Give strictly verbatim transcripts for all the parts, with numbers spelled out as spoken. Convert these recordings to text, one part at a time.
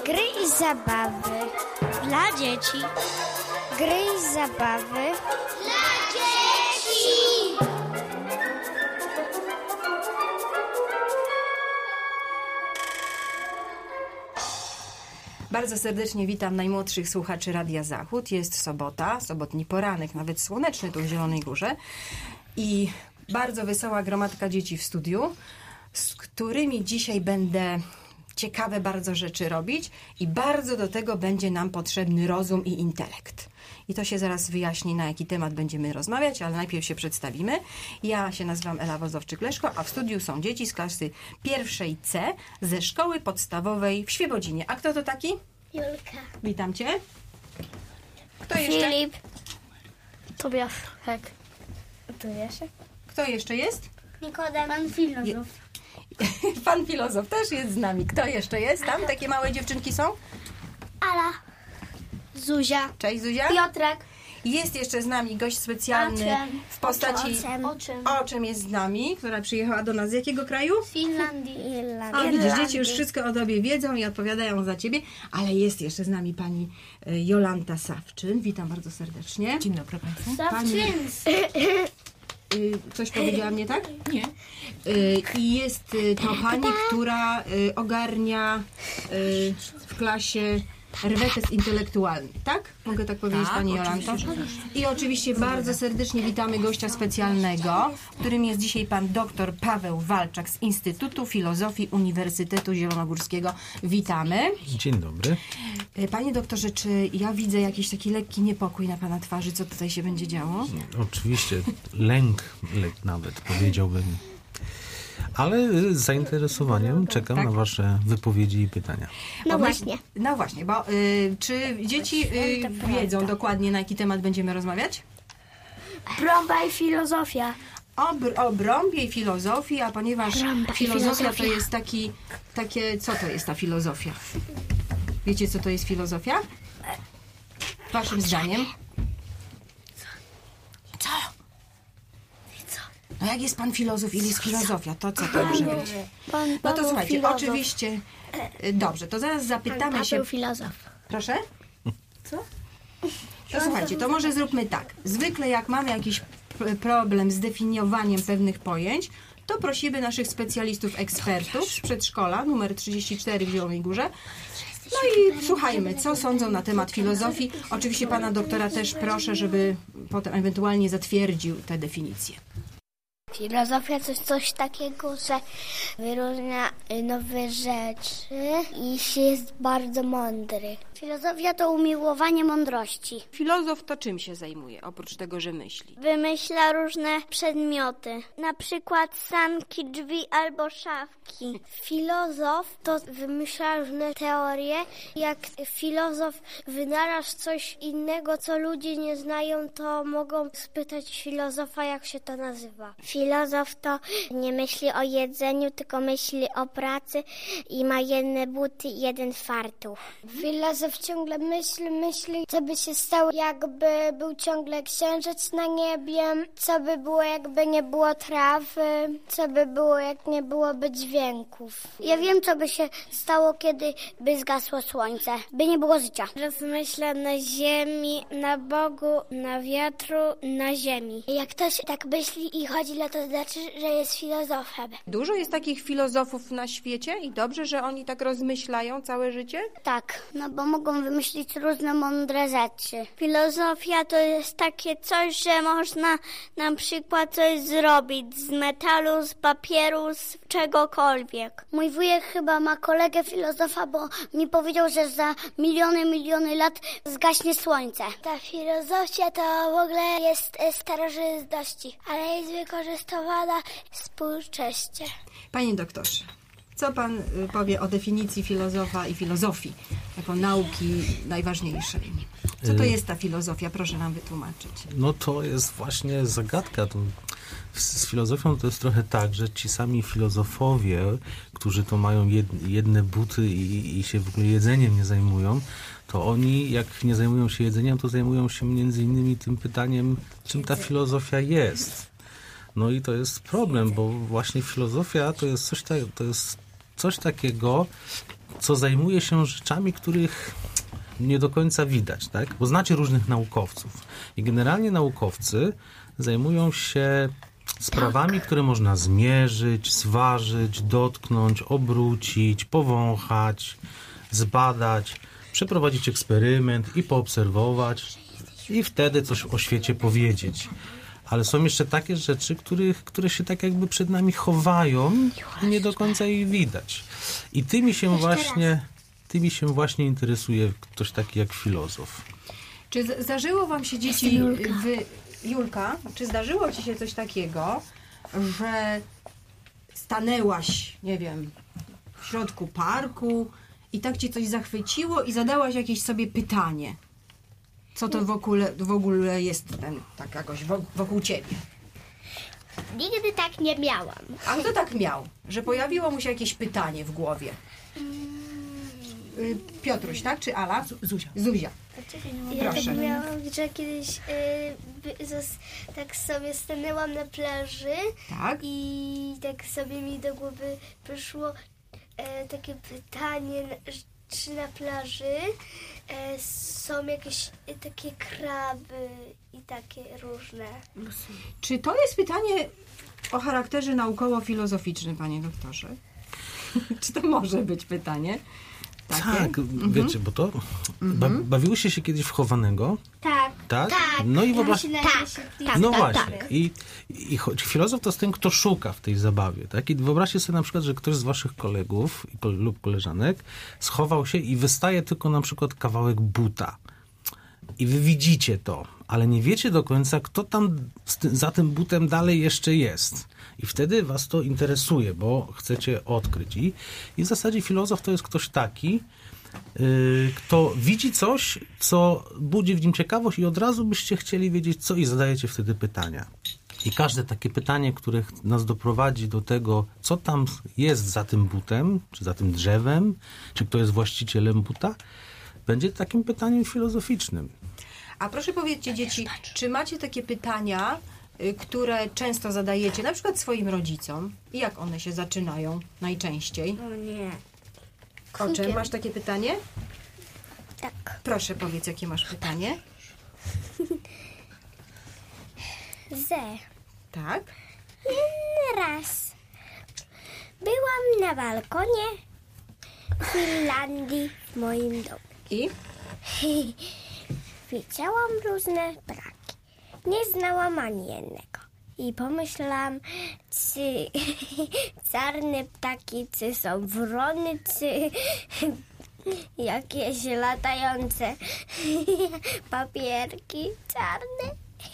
Gry i zabawy dla dzieci. Gry i zabawy dla dzieci. Bardzo serdecznie witam najmłodszych słuchaczy Radia Zachód. Jest sobota, sobotni poranek, nawet słoneczny tu w Zielonej Górze. I bardzo wesoła gromadka dzieci w studiu, z którymi dzisiaj będę ciekawe bardzo rzeczy robić i bardzo do tego będzie nam potrzebny rozum i intelekt. I to się zaraz wyjaśni, na jaki temat będziemy rozmawiać, ale najpierw się przedstawimy. Ja się nazywam Ela Wozowczyk-Leszko, a w studiu są dzieci z klasy pierwszej C ze szkoły podstawowej w Świebodzinie. A kto to taki? Julka. Witam Cię. Kto jeszcze? Filip. Tobiasz. Hek. Tu jeszcze? Kto jeszcze jest? Nikodem. Pan filozof. Pan filozof też jest z nami. Kto jeszcze jest tam? Takie małe dziewczynki są? Ala. Zuzia. Cześć Zuzia. Piotrek. Jest jeszcze z nami gość specjalny Oczem. w postaci... Oczem. Oczem. Oczem jest z nami, która przyjechała do nas z jakiego kraju? Z Finlandii. A widzisz, dzieci już wszystko o tobie wiedzą i odpowiadają za ciebie, ale jest jeszcze z nami pani e, Jolanta Sawczyn. Witam bardzo serdecznie. Dzień dobry Państwu. Sawczyns. Y, coś powiedziała mnie, tak? Nie. Y, I jest y, to pani, która y, ogarnia y, w klasie rwetes intelektualny, tak? Mogę tak powiedzieć, Tak, pani Jolanto? I oczywiście bardzo serdecznie witamy gościa specjalnego, którym jest dzisiaj pan doktor Paweł Walczak z Instytutu Filozofii Uniwersytetu Zielonogórskiego. Witamy. Dzień dobry. Y, Panie doktorze, czy ja widzę jakiś taki lekki niepokój na pana twarzy? Co tutaj się będzie działo? Oczywiście lęk, lęk nawet powiedziałbym. Ale z zainteresowaniem czekam Tak? na Wasze wypowiedzi i pytania. No Bo my- właśnie. No właśnie, bo y, czy dzieci y, wiedzą dokładnie, na jaki temat będziemy rozmawiać? Brąba i filozofia. O, br- o brąbie i filozofii, a ponieważ Brąba i filozofia to filozofia. jest taki, takie, co to jest ta filozofia? Wiecie, co to jest filozofia? Waszym zdaniem? Co? No jak jest pan filozof i jest filozofia, to co to może być? Pan No to słuchajcie, filozof. oczywiście, y, dobrze, to zaraz zapytamy się... filozof. Proszę? Co? To słuchajcie, to może zróbmy tak. Zwykle jak mamy jakiś p- problem z definiowaniem pewnych pojęć, to prosimy naszych specjalistów, ekspertów z przedszkola numer trzydzieści cztery w Zielonej Górze. No i słuchajmy, co sądzą na temat filozofii. Oczywiście pana doktora też proszę, żeby potem ewentualnie zatwierdził te definicje. Filozofia to jest coś takiego, że wyróżnia nowe rzeczy i się jest bardzo mądry. Filozofia to umiłowanie mądrości. Filozof to czym się zajmuje, oprócz tego, że myśli? Wymyśla różne przedmioty, na przykład sanki, drzwi albo szafki. Filozof to wymyśla różne teorie. Jak filozof wynalazł coś innego, co ludzie nie znają, to mogą spytać filozofa, jak się to nazywa. Filozof to nie myśli o jedzeniu, tylko myśli o pracy i ma jedne buty i jeden fartuch. Filozof ciągle myśli, myśli, co by się stało, jakby był ciągle księżyc na niebie, co by było, jakby nie było trawy, co by było, jak nie byłoby dźwięków. Ja wiem, co by się stało, kiedy by zgasło słońce, by nie było życia. Rozmyśla na ziemi, na Bogu, na wiatru, na ziemi. Jak ktoś tak myśli i chodzi, to znaczy, że jest filozofem. Dużo jest takich filozofów na świecie i dobrze, że oni tak rozmyślają całe życie? Tak, no bo mogą wymyślić różne mądre rzeczy. Filozofia to jest takie coś, że można na przykład coś zrobić z metalu, z papieru, z czegokolwiek. Mój wujek chyba ma kolegę filozofa, bo mi powiedział, że za miliony, miliony lat zgaśnie słońce. Ta filozofia to w ogóle jest starożytności, ale jest wykorzystywana współcześnie. Panie doktorze, co pan y, powie o definicji filozofa i filozofii jako nauki najważniejszej? Co to jest ta filozofia? Proszę nam wytłumaczyć. No to jest właśnie zagadka. To z filozofią to jest trochę tak, że ci sami filozofowie, którzy to mają jed, jedne buty i, i się w ogóle jedzeniem nie zajmują, to oni, jak nie zajmują się jedzeniem, to zajmują się między innymi tym pytaniem, czym ta filozofia jest. No i to jest problem, bo właśnie filozofia to jest coś tak, to jest coś takiego, co zajmuje się rzeczami, których nie do końca widać, tak? Bo znacie różnych naukowców i generalnie naukowcy zajmują się sprawami, które można zmierzyć, zważyć, dotknąć, obrócić, powąchać, zbadać, przeprowadzić eksperyment i poobserwować i wtedy coś o świecie powiedzieć. Ale są jeszcze takie rzeczy, których, które się tak jakby przed nami chowają i nie do końca ich widać. I tymi się właśnie, tymi się właśnie interesuje ktoś taki jak filozof. Czy z- zdarzyło wam się, dzieci, wy, Julka, czy zdarzyło ci się coś takiego, że stanęłaś, nie wiem, w środku parku i tak cię coś zachwyciło i zadałaś jakieś sobie pytanie? Co to w ogóle, w ogóle jest ten, tak jakoś wo- wokół ciebie? Nigdy tak nie miałam. A kto tak miał? Że pojawiło mu się jakieś pytanie w głowie? Y, Piotruś, tak? Czy Ala? Zuzia. Zuzia. Ja Proszę. tak miałam, że kiedyś y, by- zas- tak sobie stanęłam na plaży Tak? i tak sobie mi do głowy przyszło e, takie pytanie, n- ż- czy na plaży e, są jakieś e, takie kraby i takie różne. Czy to jest pytanie o charakterze naukowo-filozoficznym, panie doktorze? Czy to może być pytanie? Takie? Tak, wiecie, bo to ba- bawiłyście się kiedyś w chowanego, Tak. tak? No i wyobraź... Tak, tak, No tak, właśnie. tak. I, i choć filozof to jest ten, kto szuka w tej zabawie, tak? I wyobraźcie sobie na przykład, że ktoś z waszych kolegów i kol- lub koleżanek schował się i wystaje tylko na przykład kawałek buta. I wy widzicie to, ale nie wiecie do końca, kto tam z ty- za tym butem dalej jeszcze jest. I wtedy was to interesuje, bo chcecie odkryć. I, i w zasadzie filozof to jest ktoś taki, yy, kto widzi coś, co budzi w nim ciekawość i od razu byście chcieli wiedzieć, co i zadajecie wtedy pytania. I każde takie pytanie, które ch- nas doprowadzi do tego, co tam jest za tym butem, czy za tym drzewem, czy kto jest właścicielem buta, będzie takim pytaniem filozoficznym. A proszę powiedzcie, dzieci, czy macie takie pytania, y, które często zadajecie, na przykład swoim rodzicom? I jak one się zaczynają najczęściej? O nie. O czym masz takie pytanie? Tak. Proszę powiedz, jakie masz pytanie. Ze. Tak? Raz. Byłam na balkonie w Finlandii w moim domu. I? Widziałam różne ptaki. Nie znałam ani jednego. I pomyślałam, czy czarne ptaki, czy są wrony, czy jakieś latające papierki czarne.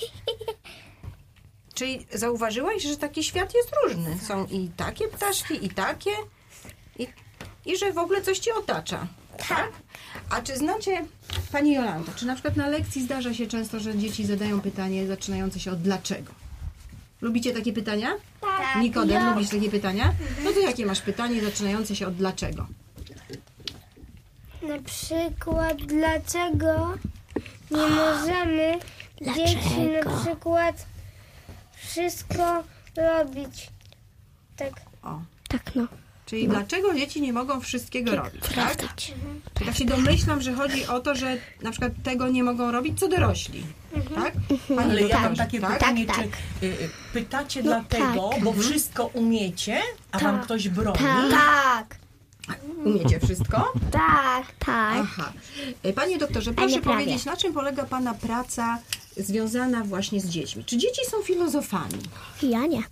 Czyli zauważyłaś, że taki świat jest różny. Są i takie ptaszki, i takie. I, i że w ogóle coś ci otacza. Tak? A czy znacie, pani Jolanta, czy na przykład na lekcji zdarza się często, że dzieci zadają pytanie zaczynające się od dlaczego? Lubicie takie pytania? Tak. Nikodem, lubisz takie pytania? No to jakie masz pytanie zaczynające się od dlaczego? Na przykład, dlaczego nie możemy dzieci na przykład wszystko robić? Tak. O. Tak, no. Czyli dlaczego dzieci nie mogą wszystkiego robić, tak? Czyli tak się domyślam, że chodzi o to, że na przykład tego nie mogą robić co dorośli, tak? Pani Ale ja mam doktorze, takie tak? pytanie, Tak, czy y, y, pytacie dlatego, bo wszystko umiecie, a wam ktoś broni? Tak. Umiecie wszystko? Tak, tak. Aha. E, Panie doktorze, proszę nie prawie. powiedzieć, na czym polega pana praca związana właśnie z dziećmi? Czy dzieci są filozofami? Ja nie.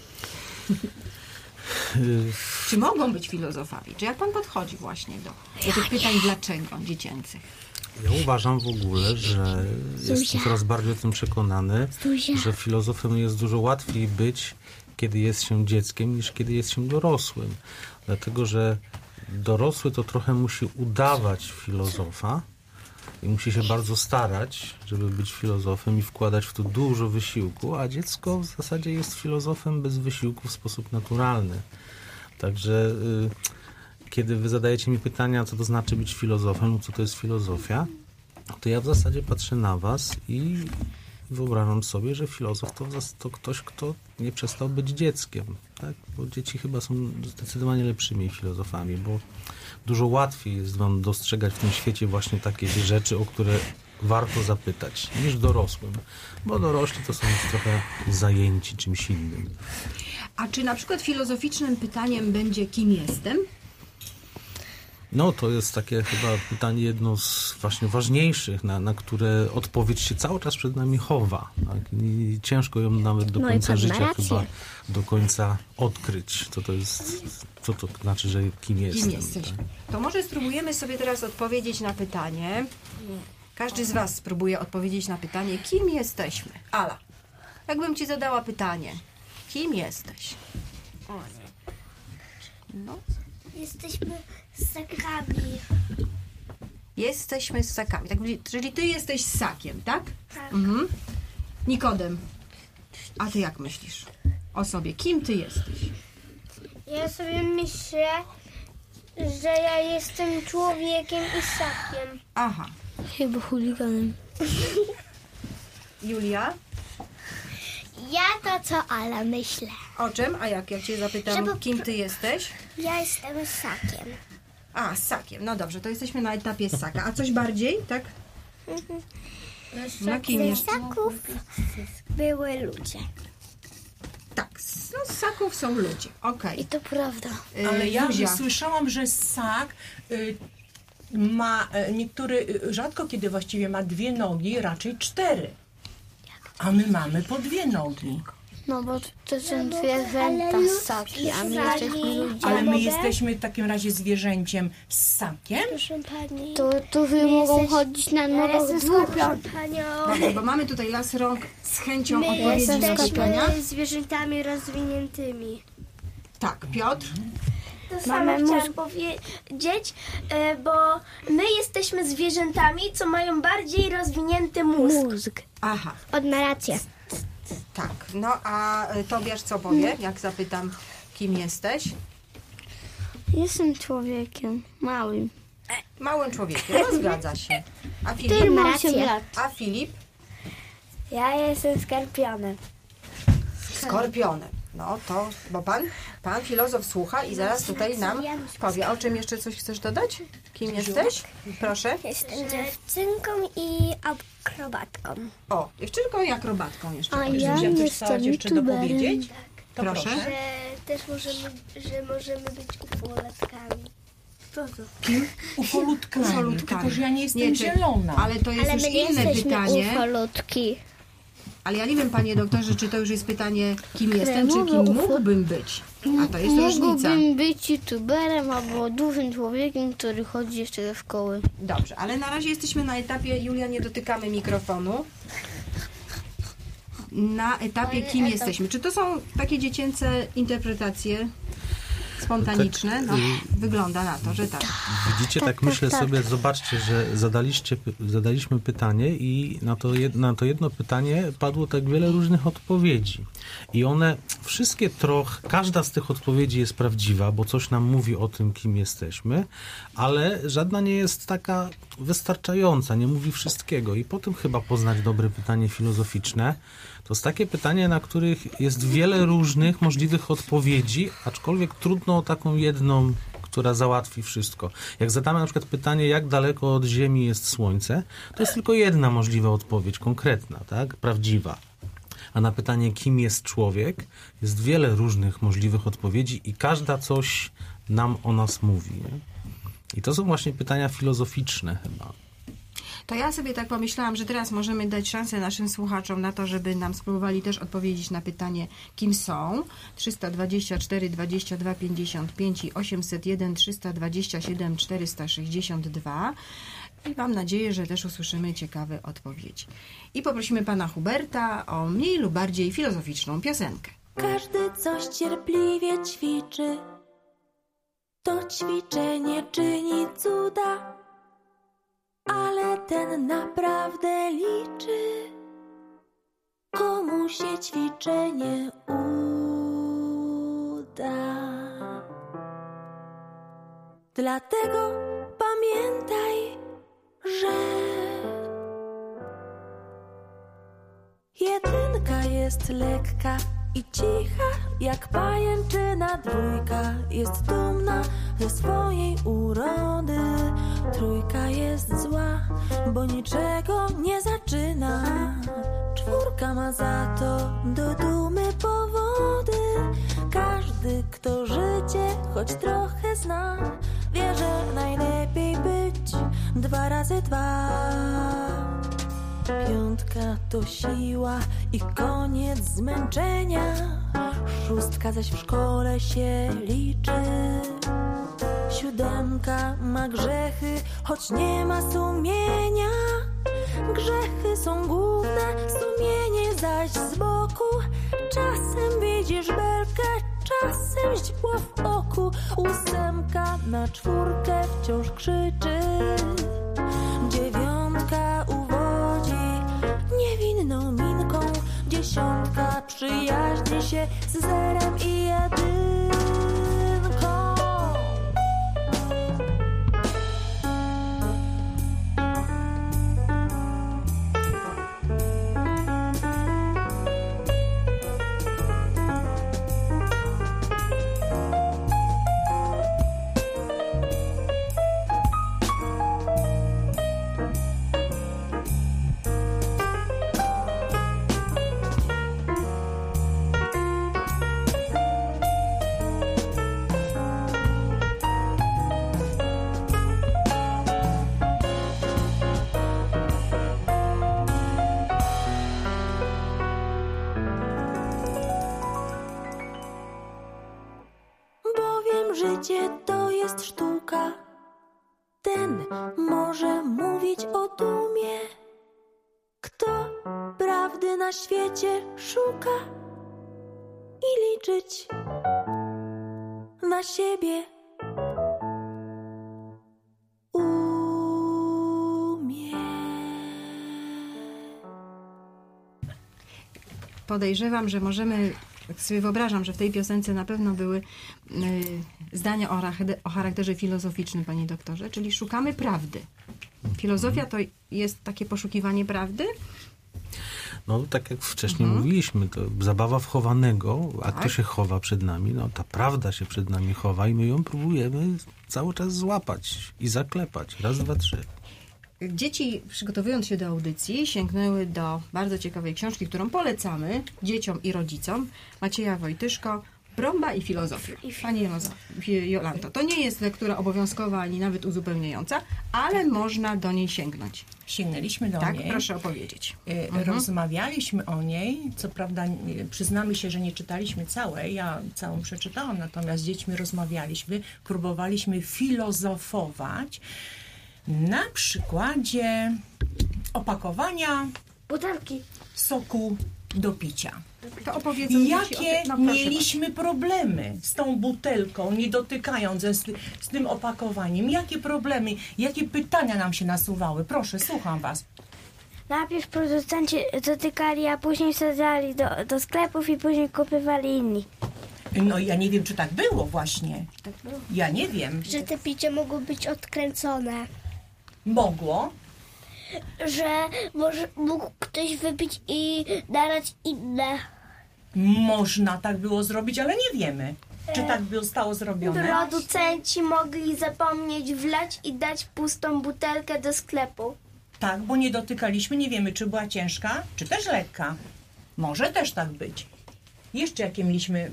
Czy mogą być filozofami? Czy jak pan podchodzi właśnie do, do tych pytań dlaczego dziecięcych? Ja uważam w ogóle, że jestem coraz bardziej o tym przekonany, Zuzia. że filozofem jest dużo łatwiej być, kiedy jest się dzieckiem, niż kiedy jest się dorosłym. Dlatego, że dorosły to trochę musi udawać filozofa i musi się bardzo starać, żeby być filozofem i wkładać w to dużo wysiłku, a dziecko w zasadzie jest filozofem bez wysiłku w sposób naturalny. Także y, kiedy wy zadajecie mi pytania, co to znaczy być filozofem, co to jest filozofia, to ja w zasadzie patrzę na was i, wyobrażam sobie, że filozof to, to ktoś, kto nie przestał być dzieckiem, tak? Bo dzieci chyba są zdecydowanie lepszymi filozofami, bo dużo łatwiej jest wam dostrzegać w tym świecie właśnie takie rzeczy, o które warto zapytać, niż dorosłym, bo dorośli to są już trochę zajęci czymś innym. A czy na przykład filozoficznym pytaniem będzie, kim jestem? No, to jest takie chyba pytanie jedno z właśnie ważniejszych, na, na które odpowiedź się cały czas przed nami chowa. Tak? I ciężko ją nawet do No i końca pan ma życia rację. chyba do końca odkryć, co to jest, co to znaczy, że kim jestem. Kim jesteś? Tak? To może spróbujemy sobie teraz odpowiedzieć na pytanie. Każdy z was spróbuje odpowiedzieć na pytanie, kim jesteśmy. Ala, jakbym ci zadała pytanie, kim jesteś? No, Jesteśmy ssakami. jesteśmy ssakami. Tak, czyli ty jesteś ssakiem, tak? Tak. Mhm. Nikodem, a ty jak myślisz o sobie? Kim ty jesteś? Ja sobie myślę, że ja jestem człowiekiem i ssakiem. Aha. Chyba chuliganem. Julia? Ja to, co Ala myślę. O czym? A jak? Jak cię zapytam, Żeby- kim ty jesteś? Ja jestem ssakiem. A, ssakiem. No dobrze, to jesteśmy na etapie ssaka. A coś bardziej, tak? No kim Ze jest? ssaków były ludzie. Tak, no, ssaków są ludzie. Okej. I to prawda. Y, Ale ja Zuzia. słyszałam, że ssak y, ma, y, niektóry, y, rzadko kiedy właściwie ma dwie nogi, raczej cztery. A my mamy po dwie nogi. No bo to są zwierzęta ssaki, a my jesteśmy ludzie. Ale my mogę? jesteśmy w takim razie zwierzęciem ssakiem? Proszę pani. To, to wy mogą chodzić na nogach dwóch. panią. Dobrze, bo mamy tutaj las rąk z chęcią My odpowiedzi na pytania. jesteśmy zwierzętami rozwiniętymi. Tak, Piotr? To Mamy samo chciałam mózg. powiedzieć, e, bo my jesteśmy zwierzętami, co mają bardziej rozwinięty mózg. Mózg. Aha, On ma rację. tak. No a y, Tobiasz co powie, jak zapytam, kim jesteś? Jestem człowiekiem małym. Małym człowiekiem, no zgadza się. A Filip? Który ma ma rację. osiem lat. A Filip? Ja jestem skorpionem. Skorpionem. No to, bo pan, pan filozof słucha i zaraz tutaj nam powie. O czym jeszcze coś chcesz dodać? Kim jesteś? Proszę. Jestem dziewczynką i akrobatką. O, dziewczynką i akrobatką jeszcze. A powiedz. ja Zuzia, coś jestem chciałaś jeszcze youtuberem. dopowiedzieć? To Proszę. proszę. Że też możemy, że możemy być ufolatkami. Ufolutkami, Ufolutkami. tylko że ja nie jestem Nie, czy- zielona. Ale to jest Ale już my nie inne jesteśmy pytanie. ufolutki. Ale ja nie wiem, panie doktorze, czy to już jest pytanie, kim jestem, czy mogę kim ufo- mógłbym być. A to jest różnica. Mógłbym być youtuberem albo dużym człowiekiem, który chodzi jeszcze do szkoły. Dobrze, ale na razie jesteśmy na etapie, Julia, nie dotykamy mikrofonu. Na etapie, kim jesteśmy. Czy to są takie dziecięce interpretacje spontaniczne? No, wygląda na to, że tak. Widzicie, tak, myślę sobie, zobaczcie, że zadaliście, zadaliśmy pytanie i na to, jed, na to jedno pytanie padło tak wiele różnych odpowiedzi. I one wszystkie trochę, każda z tych odpowiedzi jest prawdziwa, bo coś nam mówi o tym, kim jesteśmy, ale żadna nie jest taka wystarczająca, nie mówi wszystkiego. I po tym chyba poznać dobre pytanie filozoficzne. To jest takie pytanie, na których jest wiele różnych możliwych odpowiedzi, aczkolwiek trudno o taką jedną, która załatwi wszystko. Jak zadamy na przykład pytanie, jak daleko od Ziemi jest Słońce, to jest tylko jedna możliwa odpowiedź, konkretna, tak, prawdziwa. A na pytanie, kim jest człowiek, jest wiele różnych możliwych odpowiedzi i każda coś nam o nas mówi. Nie? I to są właśnie pytania filozoficzne chyba. To ja sobie tak pomyślałam, że teraz możemy dać szansę naszym słuchaczom na to, żeby nam spróbowali też odpowiedzieć na pytanie, kim są. trzysta dwadzieścia cztery, dwadzieścia dwa, pięćdziesiąt pięć i osiemset jeden, trzysta dwadzieścia siedem, czterysta sześćdziesiąt dwa. I mam nadzieję, że też usłyszymy ciekawe odpowiedzi. I poprosimy pana Huberta o mniej lub bardziej filozoficzną piosenkę. Każdy coś cierpliwie ćwiczy, to ćwiczenie czyni cuda, ale ten naprawdę liczy, komu się ćwiczenie uda. Dlatego pamiętaj, że jest lekka i cicha, jak pajęczyna. Dwójka jest dumna ze swojej urody. Trójka jest zła, bo niczego nie zaczyna. Czwórka ma za to do dumy powody. Każdy, kto życie choć trochę zna, wie, że najlepiej być dwa razy dwa. Piątka to siła i koniec zmęczenia. Szóstka zaś w szkole się liczy. Siódemka ma grzechy, choć nie ma sumienia. Grzechy są główne, sumienie zaś z boku. Czasem widzisz belkę, czasem źdźbło w oku. Ósemka na czwórkę wciąż krzyczy. Dziewiątka uwodzi niewinną minką. Dziesiątka przyjaźni się z zerem i jedynką. Życie to jest sztuka. Ten może mówić o dumie, kto prawdy na świecie szuka i liczyć na siebie umie. Podejrzewam, że możemy, sobie wyobrażam, że w tej piosence na pewno były y, zdania o, rachde, o charakterze filozoficznym, panie doktorze, czyli szukamy prawdy. Filozofia to jest takie poszukiwanie prawdy? No, tak jak wcześniej Mhm. mówiliśmy, to zabawa wchowanego, a Tak. kto się chowa przed nami? No, ta prawda się przed nami chowa i my ją próbujemy cały czas złapać i zaklepać. Raz, dwa, trzy. Dzieci, przygotowując się do audycji, sięgnęły do bardzo ciekawej książki, którą polecamy dzieciom i rodzicom. Macieja Wojtyszko, Brąba i filozofia. Pani Jolanto, to nie jest lektura obowiązkowa ani nawet uzupełniająca, ale można do niej sięgnąć. Sięgnęliśmy do Tak, niej. proszę opowiedzieć. Y, Mhm. Rozmawialiśmy o niej, co prawda y, przyznamy się, że nie czytaliśmy całej, ja całą przeczytałam, natomiast z dziećmi rozmawialiśmy, próbowaliśmy filozofować na przykładzie opakowania Butelki. soku do picia. To opowiedzą dzieci o Jakie tym- no, proszę mieliśmy problemy z tą butelką, nie dotykając ze, z, z tym opakowaniem? Jakie problemy, jakie pytania nam się nasuwały? Proszę, słucham was. Najpierw producenci dotykali, a później wsadzali do, do sklepów i później kupywali inni. No ja nie wiem, czy tak było właśnie. Ja nie wiem. Że te picie mogło być odkręcone. Mogło. Że może mógł ktoś wypić i nalać inne. Można tak było zrobić, ale nie wiemy, czy tak by zostało zrobione. Producenci mogli zapomnieć wlać i dać pustą butelkę do sklepu. Tak, bo nie dotykaliśmy, nie wiemy, czy była ciężka, czy też lekka. Może też tak być. Jeszcze jakie mieliśmy...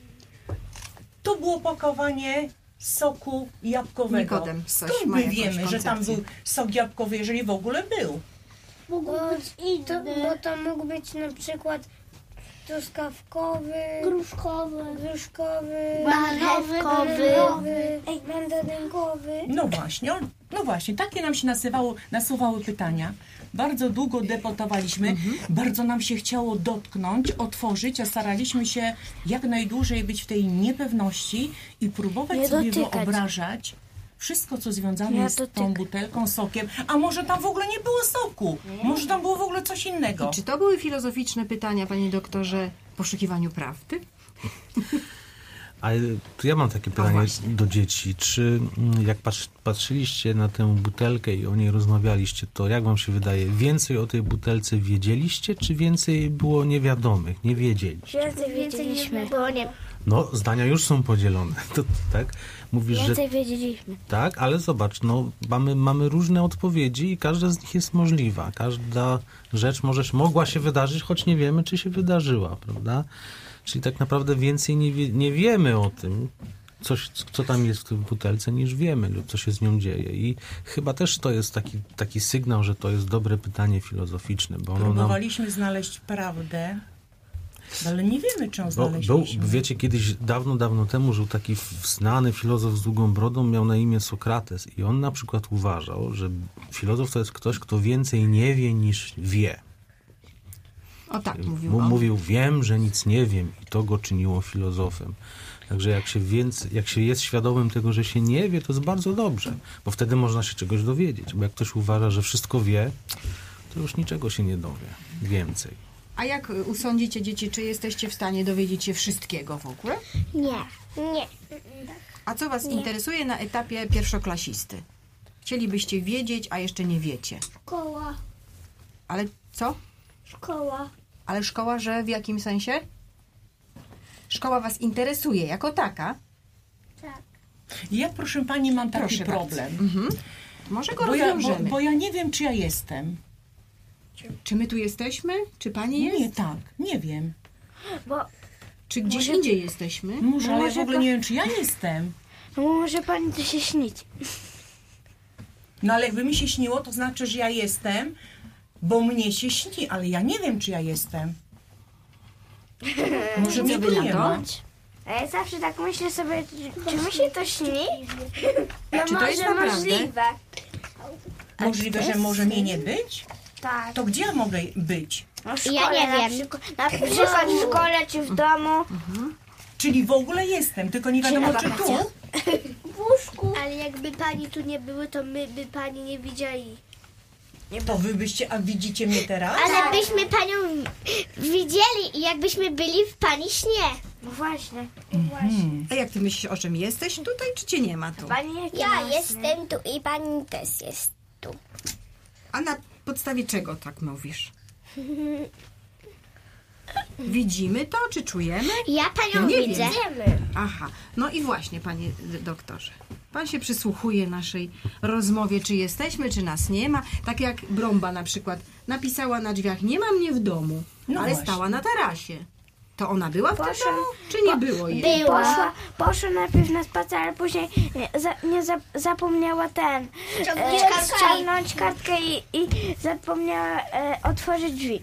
To było opakowanie soku jabłkowego. Nikodem coś Skąd ma my jakąś wiemy, że tam koncepcję? był sok jabłkowy, jeżeli w ogóle był? Mógł być inny. Bo to mógł być na przykład truskawkowy, gruszkowy, gruszkowy, Marchewkowy. mandarynkowy. No właśnie, on- no właśnie, takie nam się nasywało, nasuwały pytania. Bardzo długo debatowaliśmy, bardzo nam się chciało dotknąć, otworzyć, a staraliśmy się jak najdłużej być w tej niepewności i próbować Nie sobie dotykać. wyobrażać wszystko, co związane Nie jest z tą dotykać. butelką, sokiem. A może tam w ogóle nie było soku? Może tam było w ogóle coś innego? Czy to były filozoficzne pytania, panie doktorze, w poszukiwaniu prawdy? A tu ja mam takie pytanie właśnie. do dzieci. Czy mm, jak patrz, patrzyliście na tę butelkę i o niej rozmawialiście, to jak wam się wydaje, więcej o tej butelce wiedzieliście, czy więcej było niewiadomych, nie wiedzieliście? Więcej wiedzieliśmy. Bo nie, No, zdania już są podzielone, to, tak? Mówisz, że więcej wiedzieliśmy. tak, ale zobacz, no, mamy, mamy różne odpowiedzi i każda z nich jest możliwa. Każda rzecz może, mogła się wydarzyć, choć nie wiemy, czy się wydarzyła, prawda? Czyli tak naprawdę więcej nie, wie, nie wiemy o tym, coś, co tam jest w tej butelce, niż wiemy, lub co się z nią dzieje. I chyba też to jest taki, taki sygnał, że to jest dobre pytanie filozoficzne, bo ono nam... Próbowaliśmy znaleźć prawdę, ale nie wiemy, czy ją Bo, był, znaleźliśmy. wiecie, kiedyś, dawno, dawno temu żył taki znany filozof z długą brodą, miał na imię Sokrates i on na przykład uważał, że filozof to jest ktoś, kto więcej nie wie niż wie. O tak mówił M- on. mówił, wiem, że nic nie wiem i to go czyniło filozofem. Także jak się, więcej, jak się jest świadomym tego, że się nie wie, to jest bardzo dobrze, bo wtedy można się czegoś dowiedzieć. Bo jak ktoś uważa, że wszystko wie, to już niczego się nie dowie więcej. A jak usądzicie, dzieci, czy jesteście w stanie dowiedzieć się wszystkiego w ogóle? Nie. Nie. A co was interesuje na etapie pierwszoklasisty? Chcielibyście wiedzieć, a jeszcze nie wiecie. Szkoła. Ale co? Szkoła. Ale szkoła, że w jakim sensie? Szkoła was interesuje jako taka? Tak. Ja, proszę pani, mam taki Proszę problem. Mhm. Może go Bo ja, bo, rozwiążemy. bo ja nie wiem, czy ja jestem. Czy my tu jesteśmy? Czy pani jest? Nie, tak, nie wiem. Bo Czy gdzieś indziej jesteśmy? Może, ale ja w może ogóle to- nie wiem, czy ja jestem. może pani to się śnić. No ale jakby mi się śniło, to znaczy, że ja jestem, bo mnie się śni, ale ja nie wiem, czy ja jestem. Może mnie Co tu wy na nie to? ma. A ja zawsze tak myślę sobie, czy mi się to śni? No Czy to jest naprawdę? możliwe. Możliwe, że może mnie nie być? Tak. To gdzie ja mogę być? No w Ja szkole nie na wiem. Przykład, na przykład w szkole czy w domu. Czyli w ogóle jestem, tylko nie wiadomo, czy tu. W łóżku. Ale jakby pani tu nie były, to my by pani nie widzieli. To wy byście, a widzicie mnie teraz? Ale byśmy panią widzieli i jakbyśmy byli w pani śnie. No właśnie. A jak ty myślisz, o czym jesteś tutaj, czy cię nie ma tu? Pani jakie Ja ma sny? jestem tu i pani też jest tu. A na podstawie czego tak mówisz? Widzimy to, czy czujemy? Ja panią Ja nie widzę. wiem. Aha, no i właśnie, panie doktorze. Pan się przysłuchuje naszej rozmowie, czy jesteśmy, czy nas nie ma. Tak jak Brąba na przykład napisała na drzwiach, nie ma mnie w domu, No ale właśnie. stała na tarasie. To ona była w tym Poszła- domu, czy nie było jej? Była. Poszła, poszła najpierw na spacer, ale później nie, za, nie za, zapomniała ten Ściągnąć e, kartkę. ściągnąć kartkę i, i zapomniała e, otworzyć drzwi.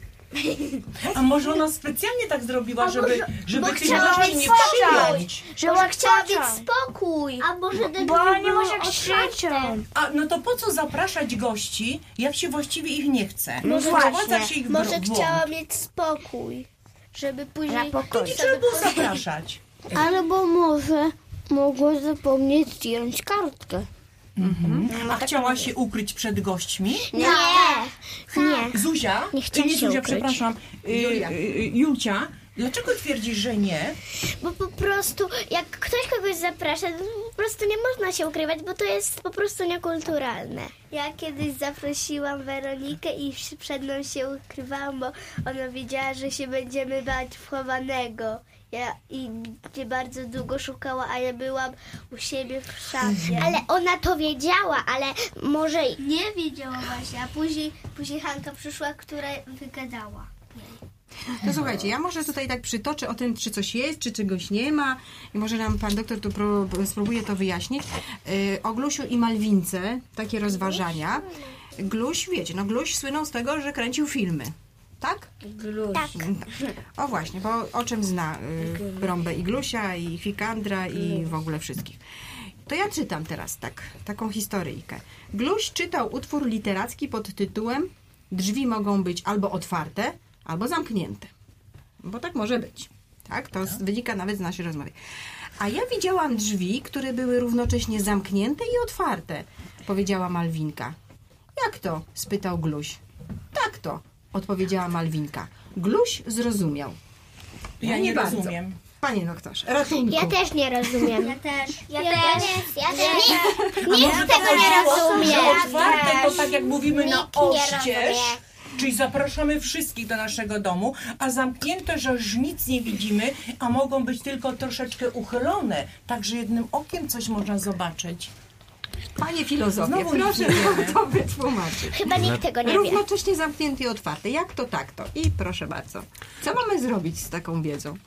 A może ona specjalnie tak zrobiła, żeby, żeby bo tych chciała gości mieć nie spokój. przyjąć? Że Może chciała mieć chciała spokój. A może Bo nie może krzyczą. A no to po co zapraszać gości, jak się właściwie ich nie chce? No Wprowadza właśnie. się ich w Może błąd. chciała mieć spokój. Żeby później... Na pokoju. Nie trzeba było zapraszać. Albo może mogła zapomnieć zdjąć kartkę. A chciała się ukryć przed gośćmi? Nie. Nie. Zuzia? Nie chciała nie się Zuzia, ukryć. przepraszam. Y, Julia. y, y, Julcia, dlaczego twierdzisz, że nie? Bo po prostu jak ktoś kogoś zaprasza, to po prostu nie można się ukrywać, bo to jest po prostu niekulturalne. Ja kiedyś zaprosiłam Weronikę i przed mną się ukrywałam, bo ona wiedziała, że się będziemy bać wchowanego. Ja i gdzie bardzo długo szukała, a ja byłam u siebie w szafie. Ale ona to wiedziała, ale może nie wiedziała właśnie, a później, później Hanka przyszła, która wygadała. To słuchajcie, ja może tutaj tak przytoczę o tym, czy coś jest, czy czegoś nie ma i może nam pan doktor tu pro, spróbuje to wyjaśnić. Yy, o Glusiu i Malwince, takie rozważania. Gluś, wiecie, no Gluś słynął z tego, że kręcił filmy. Tak? Tak. O właśnie, bo o czym zna y, Brąbę i Glusia, i Fikandra, i w ogóle wszystkich. To ja czytam teraz tak, taką historyjkę. Gluś czytał utwór literacki pod tytułem Drzwi mogą być albo otwarte, albo zamknięte. Bo tak może być. Tak? To z, wynika nawet z naszej rozmowy. A ja widziałam drzwi, które były równocześnie zamknięte i otwarte, powiedziała Malwinka. Jak to? Spytał Gluś. Tak to, odpowiedziała Malwinka. Gluś zrozumiał. Ja, Ja nie nie bardzo. rozumiem. Panie doktorze, ratunku. Ja też nie rozumiem. Ja też. Ja, Ja też. też. Ja też. Nikt tego nie rozumie. Że otwarte to tak jak mówimy na Nikt nie oścież, rozumie. czyli zapraszamy wszystkich do naszego domu, a zamknięte, że już nic nie widzimy, a mogą być tylko troszeczkę uchylone, tak że jednym okiem coś można zobaczyć. Panie filozofie, Znowu nic proszę nie wiemy. nam to wytłumaczyć. Chyba nikt tego nie wie. Równocześnie zamknięty i otwarty. Jak to, tak to. I proszę bardzo. Co mamy zrobić z taką wiedzą?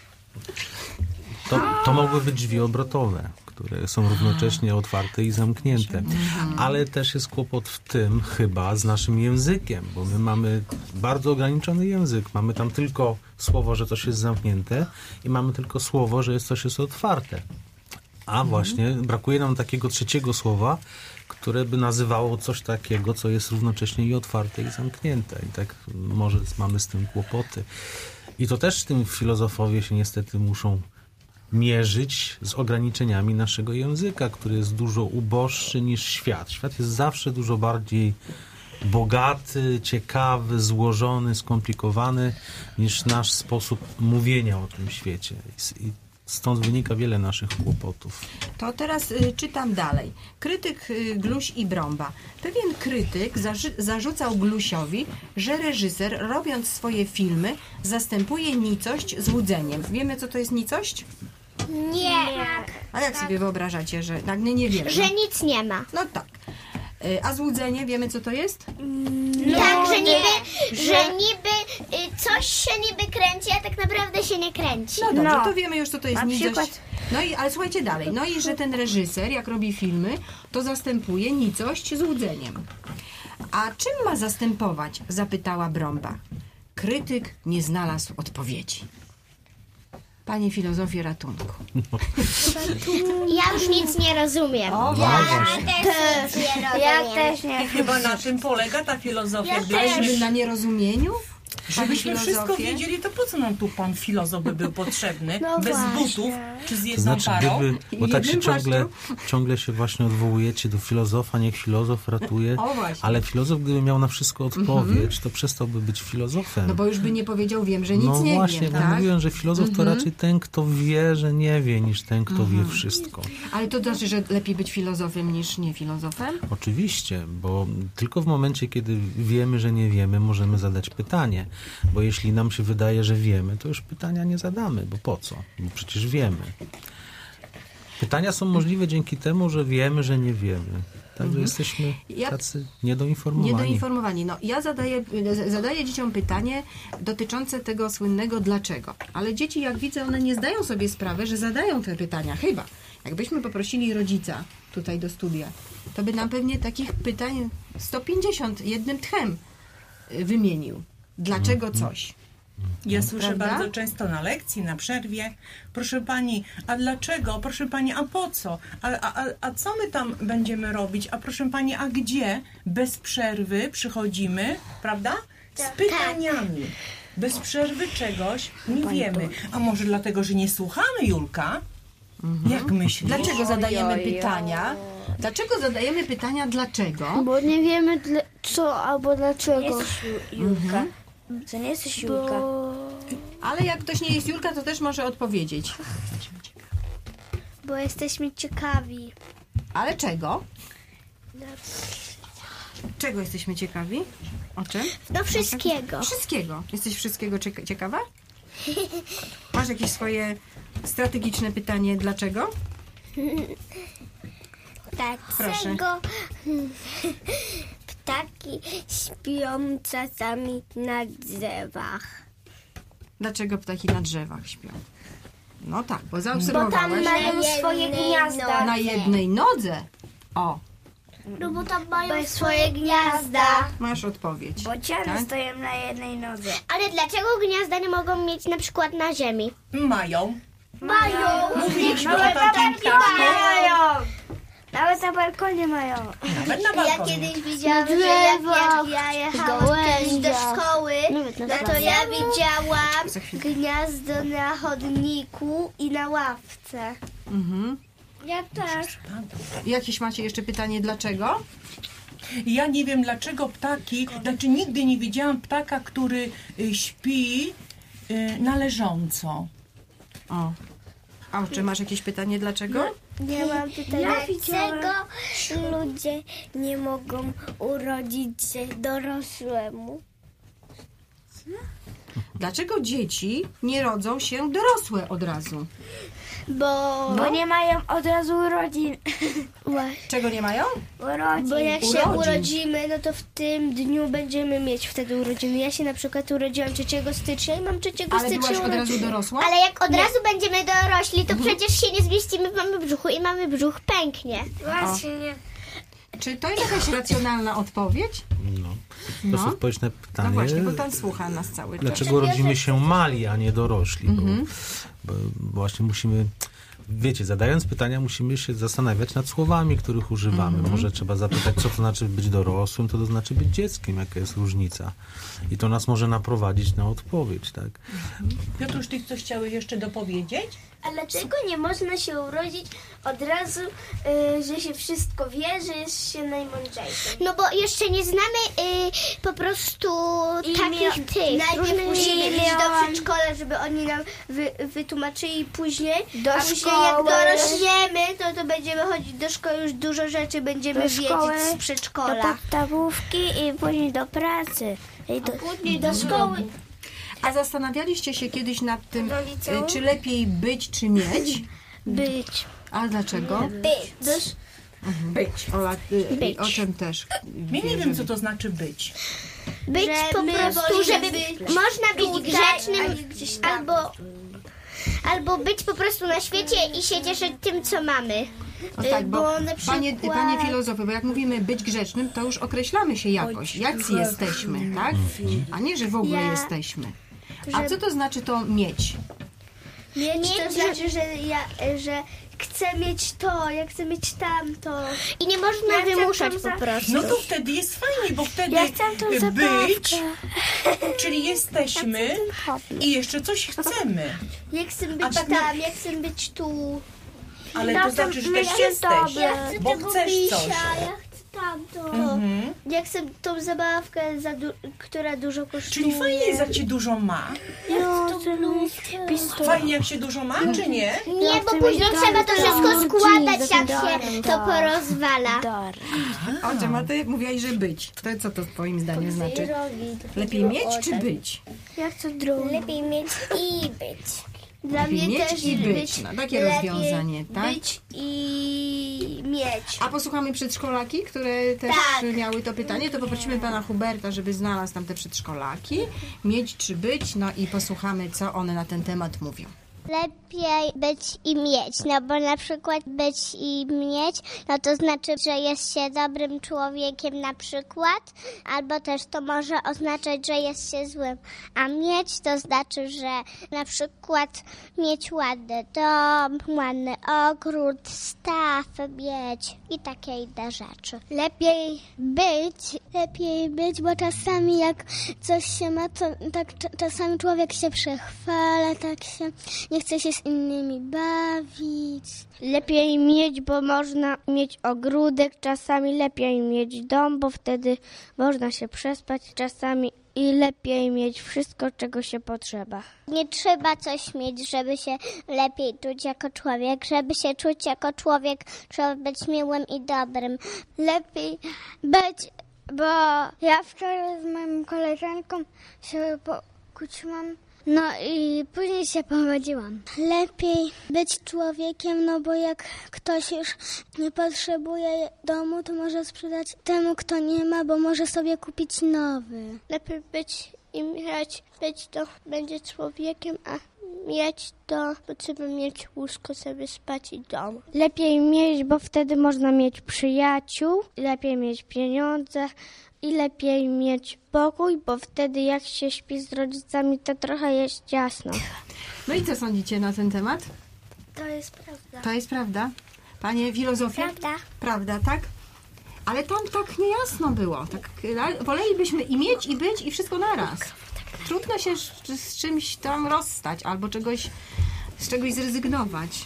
To, to mogły być drzwi obrotowe, które są równocześnie otwarte i zamknięte. Ale też jest kłopot w tym chyba z naszym językiem, bo my mamy bardzo ograniczony język. Mamy tam tylko słowo, że coś jest zamknięte i mamy tylko słowo, że jest coś jest otwarte. A właśnie brakuje nam takiego trzeciego słowa, które by nazywało coś takiego, co jest równocześnie i otwarte, i zamknięte. I tak może mamy z tym kłopoty. I to też tym filozofowie się niestety muszą mierzyć z ograniczeniami naszego języka, który jest dużo uboższy niż świat. Świat jest zawsze dużo bardziej bogaty, ciekawy, złożony, skomplikowany niż nasz sposób mówienia o tym świecie. I stąd wynika wiele naszych kłopotów. To teraz y, czytam dalej. Krytyk y, Gluś i Brąba. Pewien krytyk zaży- zarzucał Glusiowi, że reżyser, robiąc swoje filmy, zastępuje nicość złudzeniem. Wiemy, co to jest nicość? Nie. A jak sobie wyobrażacie, że... Tak, nie, nie wiemy. Że nic nie ma. No tak. Y, a złudzenie, wiemy, co to jest? tak, że niby, że niby y, coś się niby kręci, a tak naprawdę się nie kręci. No dobrze, to wiemy już, co to jest Na nicość. przykład- No i, ale słuchajcie dalej. No i że ten reżyser, jak robi filmy, to zastępuje nicość złudzeniem. A czym ma zastępować? Zapytała Brąba. Krytyk nie znalazł odpowiedzi. Panie filozofie ratunku. Ja już nic nie rozumiem. O, ja właśnie. też nic nie rozumiem. Ja też nie. I chyba na tym polega ta filozofia. Ja Gdybyśmy- Żeby na nierozumieniu? Żebyśmy Panie wszystko filozofie? wiedzieli, to po co nam tu pan filozof by był potrzebny? No Bez właśnie. butów, czy z To jedną znaczy, parą? gdyby, bo tak się Jednym ciągle, ciągle się właśnie odwołujecie do filozofa, niech filozof ratuje, O, właśnie. ale filozof, gdyby miał na wszystko odpowiedź, to przestałby być filozofem. No bo już by nie powiedział, wiem, że nic No nie właśnie, wiem, bo tak? mówiłem, że filozof to raczej ten, kto wie, że nie wie, niż ten, kto wie wszystko. Ale to znaczy, że lepiej być filozofem niż nie filozofem? Oczywiście, bo tylko w momencie, kiedy wiemy, że nie wiemy, możemy zadać pytanie. Bo jeśli nam się wydaje, że wiemy, to już pytania nie zadamy, bo po co? Bo przecież wiemy. Pytania są możliwe dzięki temu, że wiemy, że nie wiemy. Także jesteśmy Jak- tacy niedoinformowani. Niedoinformowani. No, ja zadaję, zadaję dzieciom pytanie dotyczące tego słynnego dlaczego. Ale dzieci, jak widzę, one nie zdają sobie sprawy, że zadają te pytania. Chyba. Jakbyśmy poprosili rodzica tutaj do studia, to by nam pewnie takich pytań sto pięćdziesiąt jednym tchem y, wymienił. Dlaczego coś? Ja słyszę Prawda? bardzo często na lekcji, na przerwie, proszę pani, a dlaczego? Proszę pani, a po co? A, a, a- a co my tam będziemy robić? A proszę pani, a gdzie? Bez przerwy przychodzimy, prawda? Z pytaniami. Bez przerwy czegoś nie wiemy. A może dlatego, że nie słuchamy, Julka? Jak myślisz? Dlaczego zadajemy pytania? Dlaczego zadajemy pytania dlaczego? Bo nie wiemy dla, co albo dlaczego. Julka. To nie jesteś Julka. Ale jak ktoś nie jest Julka, to też może odpowiedzieć. Bo jesteśmy ciekawi. Ale czego? Czego jesteśmy ciekawi? O czym? Do wszystkiego. Wszystkiego. Jesteś wszystkiego cieka- ciekawa? Masz jakieś swoje strategiczne pytanie, dlaczego? Proszę. Dlaczego ptaki śpią czasami na drzewach? Dlaczego ptaki na drzewach śpią? No tak, bo Bo tam zaobserwowałaś mają swoje gniazda. na jednej nodze. O, No bo tam mają swoje gniazda. masz odpowiedź. Bociany Tak? stoją na jednej nodze. Ale dlaczego gniazda nie mogą mieć na przykład na ziemi? Mają. Mają. Mówiliśmy o takim ptaszku. Mają! Nawet na balkonie mają. Nawet na Ja balkonie. kiedyś widziałam, że jak, jak ja jechałam kiedyś do gałęziach. szkoły, Nawet na no to placu. ja widziałam Za chwilę. gniazdo na chodniku i na ławce. Mhm. Ja też. Jakieś macie jeszcze pytanie, dlaczego? Ja nie wiem, dlaczego ptaki, znaczy nigdy nie widziałam ptaka, który y, śpi y, na leżąco. O. A czy masz jakieś pytanie, dlaczego? Nie mam pytania. Ja widziałam- Dlaczego ludzie nie mogą urodzić się dorosłemu? Dlaczego dzieci nie rodzą się dorosłe od razu? Bo, Bo nie mają od razu urodzin. Czego nie mają? Urodzin. bo jak się Urodzin. urodzimy, no to w tym dniu będziemy mieć wtedy urodziny. Ja się na przykład urodziłam trzeciego stycznia i mam trzeciego Ale byłaś stycznia od razu urodziny. dorosła? Ale jak od razu będziemy dorośli, to przecież się nie zmieścimy w mamy brzuchu i mamy brzuch pęknie. Właśnie nie. Czy to jest jakaś racjonalna odpowiedź? No. To jest No. odpowiedź na pytanie. No właśnie, bo pan słucha nas cały czas. Dlaczego rodzimy się mali, a nie dorośli? Bo, bo właśnie musimy, wiecie, zadając pytania, musimy się zastanawiać nad słowami, których używamy. Może trzeba zapytać, co to znaczy być dorosłym, to to znaczy być dzieckiem, jaka jest różnica. I to nas może naprowadzić na odpowiedź, tak? Piotruś, ty coś chciałeś jeszcze dopowiedzieć? A dlaczego nie można się urodzić od razu, y, że się wszystko wie, że jest się najmądrzejszym? No bo jeszcze nie znamy y, po prostu I takich mia- tych. najpierw Różnych musimy i iść do miałam- przedszkola, żeby oni nam wy, wytłumaczyli później. Do a później szkoły. jak dorośniemy, to, to będziemy chodzić do szkoły, już dużo rzeczy będziemy Do wiedzieć szkoły, z do przedszkola. podstawówki i później do pracy. I do, Później do szkoły. A zastanawialiście się kiedyś nad tym, Do liceum? y, czy lepiej być, czy mieć? być. A dlaczego? Być. Być. Ola, y, Być. o czym też? Ja nie wie, wiem, żeby- co to znaczy być. Być Że po my prostu, wolimy żeby być można być tutaj, a grzecznym nie gdzieś tam. albo, albo być po prostu na świecie i się cieszyć tym, co mamy. O tak, bo Bo na panie, przykład- panie filozofie, bo jak mówimy być grzecznym, to już określamy się jakoś, jacy jesteśmy, tak? A nie, że w ogóle Ja- jesteśmy. A co to znaczy to mieć? Mieć, Mieć, to że- znaczy, że ja, że chcę mieć to, ja chcę mieć tamto. I nie można Ja chcę wymuszać tą po za- prostu. No to wtedy jest fajnie, bo wtedy Ja chcę tą być, zabawkę. czyli jesteśmy i jeszcze coś chcemy. Ja chcę być A tak na- tam, ja chcę być tu. Ale Ja to chcę znaczy, że też mieć jesteś, dobre. bo chcesz coś. ja chcę tamto. Mhm. Ja chcę tą zabawkę, za du- która dużo kosztuje. Czyli fajnie, jak się dużo ma. Ja chcę tą bluzkę. Fajnie, jak się dużo ma, czy nie? Nie, bo później trzeba to wszystko składać, jak się to porozwala. O czym, a ty mówiłaś, że być. To co to twoim zdaniem znaczy? Lepiej mieć, czy być? Ja chcę drugą. Lepiej mieć i być. Dla Lepiej mnie mieć też i być. być. No, takie lepiej rozwiązanie, tak? Być i mieć. A posłuchamy przedszkolaki, które też Tak. miały to pytanie, to poprosimy pana Huberta, żeby znalazł tam te przedszkolaki. Mieć czy być? No i posłuchamy, co one na ten temat mówią. Lepiej być i mieć, no bo na przykład być i mieć, no to znaczy, że jest się dobrym człowiekiem na przykład, albo też to może oznaczać, że jest się złym, a mieć to znaczy, że na przykład mieć ładny dom, ładny ogród, staw mieć i takie inne rzeczy. Lepiej być, lepiej być, bo czasami jak coś się ma, to tak cz- czasami człowiek się przechwala, tak się nie chce się z innymi bawić. Lepiej mieć, bo można mieć ogródek, czasami lepiej mieć dom, bo wtedy można się przespać, czasami i lepiej mieć wszystko, czego się potrzeba. Nie trzeba coś mieć, żeby się lepiej czuć jako człowiek. Żeby się czuć jako człowiek, trzeba być miłym i dobrym. Lepiej być, bo ja wczoraj z moją koleżanką się pokłóciłam. No i później się pogodziłam. Lepiej być człowiekiem, no bo jak ktoś już nie potrzebuje domu, to może sprzedać temu, kto nie ma, bo może sobie kupić nowy. Lepiej być i mieć, być to będzie człowiekiem, a mieć to, bo trzeba mieć łóżko, sobie spać i dom. Lepiej mieć, bo wtedy można mieć przyjaciół, lepiej mieć pieniądze i lepiej mieć pokój, bo wtedy jak się śpi z rodzicami, to trochę jest ciasno. No i co sądzicie na ten temat? To jest prawda. To jest prawda? Panie filozofie? Prawda. Prawda, tak? Ale tam tak niejasno było. Tak, la- wolelibyśmy i mieć, i być, i wszystko naraz. Trudno się z, z czymś tam rozstać, albo czegoś, z czegoś zrezygnować.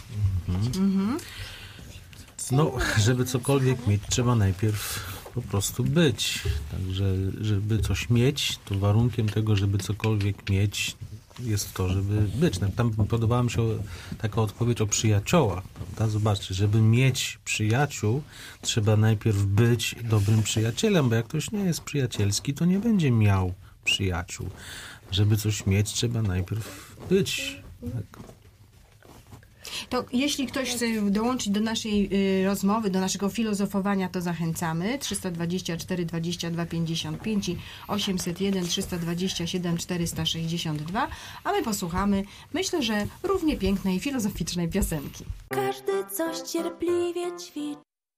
No, żeby cokolwiek mieć, trzeba najpierw po prostu być. Także, żeby coś mieć, to warunkiem tego, żeby cokolwiek mieć, jest to, żeby być. Tam podobała mi się taka odpowiedź o przyjaciołach, prawda? Zobaczcie, żeby mieć przyjaciół, trzeba najpierw być dobrym przyjacielem, bo jak ktoś nie jest przyjacielski, to nie będzie miał przyjaciół. Żeby coś mieć, trzeba najpierw być. Tak. To jeśli ktoś chce dołączyć do naszej y, rozmowy, do naszego filozofowania, to zachęcamy. trzysta dwadzieścia cztery, dwadzieścia dwa, pięćdziesiąt pięć i osiemset jeden, trzysta dwadzieścia siedem, czterysta sześćdziesiąt dwa, a my posłuchamy, myślę, że równie pięknej, filozoficznej piosenki. Każdy coś cierpliwie ćwiczy.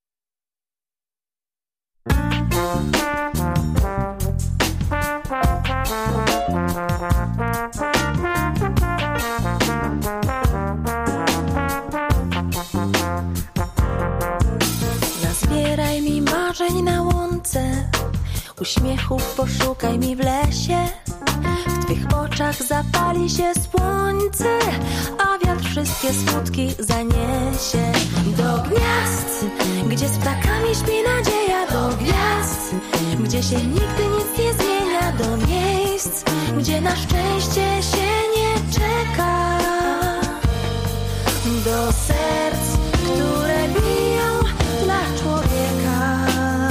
Nazbieraj mi marzeń na łące, uśmiechów poszukaj mi w lesie. W twych oczach zapali się słońce, a wiatr wszystkie smutki zaniesie. Do gwiazd, gdzie z ptakami śpi nadzieja. Do gwiazd, gdzie się nigdy nic nie zmienia. Do miejsc, gdzie na szczęście się nie czeka. Do serc, które biją dla człowieka.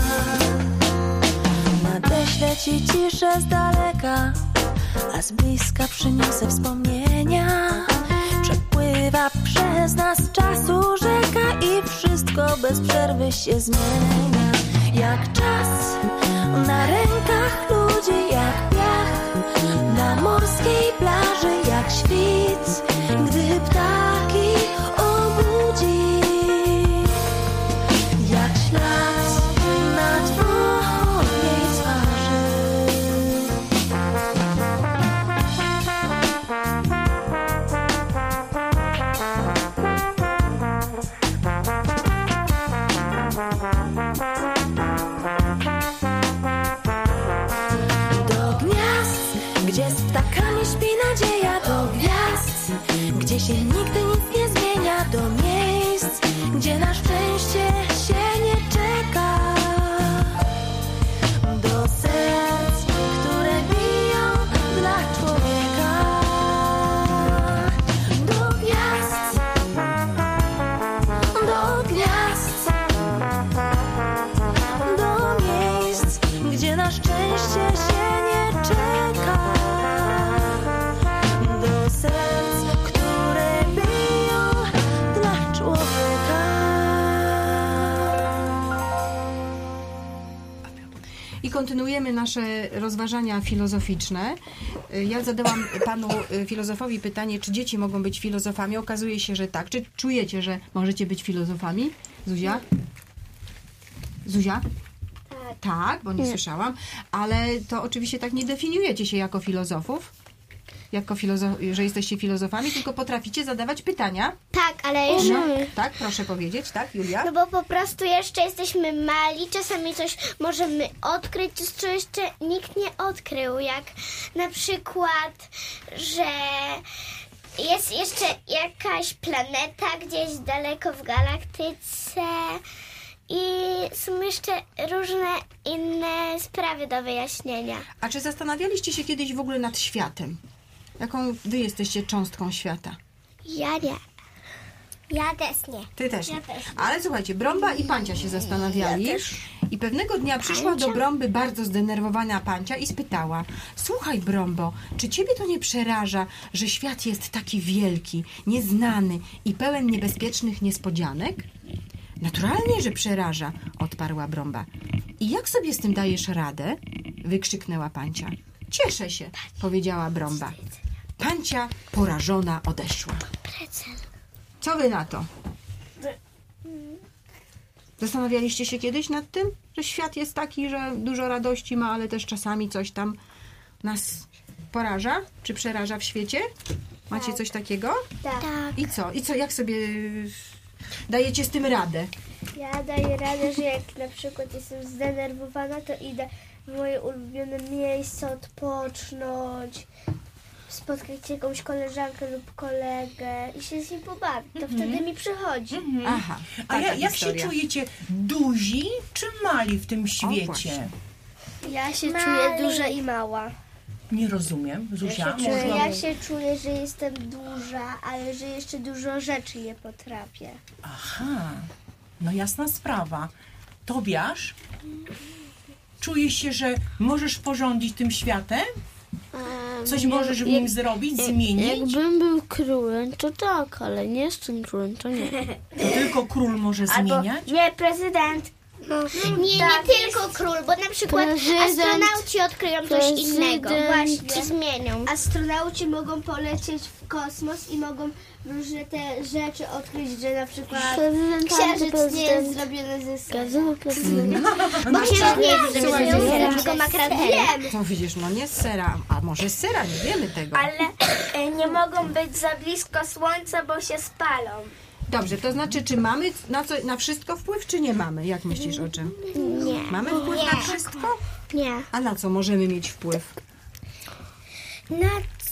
Nadeślę ci ciszę z daleka, a z bliska przyniosę wspomnienia. Przepływa przez nas czasu rzeka i wszystko bez przerwy się zmienia. Jak czas na rękach ludzi, jak piach na morskiej plaży, jak świt, gdy ptaki obudzi. Jak ślad na twojej twarzy. Do gniazd, gdzie z ptakami śpi nadzieja. Do gwiazd, gdzie się nigdy nic nie zmienia. Do miejsc, gdzie na szczęście się nie czeka. Do serc, które biją dla człowieka. Do gwiazd, do gwiazd, do miejsc, gdzie na szczęście się nie czeka. Do serc, które biją dla człowieka. I kontynuujemy nasze rozważania filozoficzne. Ja zadałam panu filozofowi pytanie, czy dzieci mogą być filozofami. Okazuje się, że tak. Czy czujecie, że możecie być filozofami? Zuzia? Zuzia? Tak. Tak, bo nie, nie słyszałam. Ale to oczywiście tak nie definiujecie się jako filozofów? Jako filozo- że jesteście filozofami, tylko potraficie zadawać pytania? Tak, ale jeszcze... No, tak, proszę powiedzieć, tak, Julia? No bo po prostu jeszcze jesteśmy mali, czasami coś możemy odkryć, co jeszcze nikt nie odkrył, jak na przykład, że jest jeszcze jakaś planeta gdzieś daleko w galaktyce i są jeszcze różne inne sprawy do wyjaśnienia. A czy zastanawialiście się kiedyś w ogóle nad światem? Jaką wy jesteście cząstką świata? Ja nie. Ja też nie. Ty też nie. Ja też nie. Ale słuchajcie, Brąba i Pancia się zastanawiali. Ja też. I pewnego dnia przyszła Pancia? do Brąby bardzo zdenerwowana Pancia i spytała: słuchaj, Brąbo, czy ciebie to nie przeraża, że świat jest taki wielki, nieznany i pełen niebezpiecznych niespodzianek? Naturalnie, że przeraża, odparła Brąba. I jak sobie z tym dajesz radę? Wykrzyknęła Pancia. Cieszę się, powiedziała Brąba. Pancia porażona odeszła. Co wy na to? Zastanawialiście się kiedyś nad tym, że świat jest taki, że dużo radości ma, ale też czasami coś tam nas poraża? Czy przeraża w świecie? Macie coś takiego? Tak. tak. I co? I co? Jak sobie dajecie z tym radę? Ja daję radę, że jak na przykład jestem zdenerwowana, to idę w moje ulubione miejsce odpocząć, spotkać jakąś koleżankę lub kolegę i się z nim pobawić. To mm-hmm. wtedy mi przychodzi. Mm-hmm. Aha. A ja, jak historia. się czujecie? Duzi czy mali w tym świecie? Ja się Mali. czuję duża i mała. Nie rozumiem. Zuzia, Że może... ja się czuję, że jestem duża, ale że jeszcze dużo rzeczy nie potrafię. Aha, no jasna sprawa. Tobiasz, czujesz się, że możesz porządzić tym światem? Coś możesz w nim zrobić, zmienić? Jakbym był królem, to tak, ale nie jestem królem, to nie. To tylko król może zmieniać? Nie, prezydent. Nie, Tak, nie tylko król, bo na przykład Prezydent- astronauci odkryją coś prezydent- innego Właśnie. i zmienią. Astronauci mogą polecieć w kosmos i mogą różne te rzeczy odkryć, że na przykład Prezydent, księżyc nie jest prezydent, zrobiony ze sera. prezydent, prezydent. Bo księżyc nie jest Słuchaj, zrobiony z nie. sera, tylko ma kratery. No widzisz, no nie z sera, a może z sera, nie wiemy tego. Ale e, nie mogą być za blisko słońca, bo się spalą. Dobrze, to znaczy, czy mamy na, co, na wszystko wpływ, czy nie mamy? Jak myślisz o czym? Nie. Mamy wpływ na wszystko? Nie. A na co możemy mieć wpływ? Na...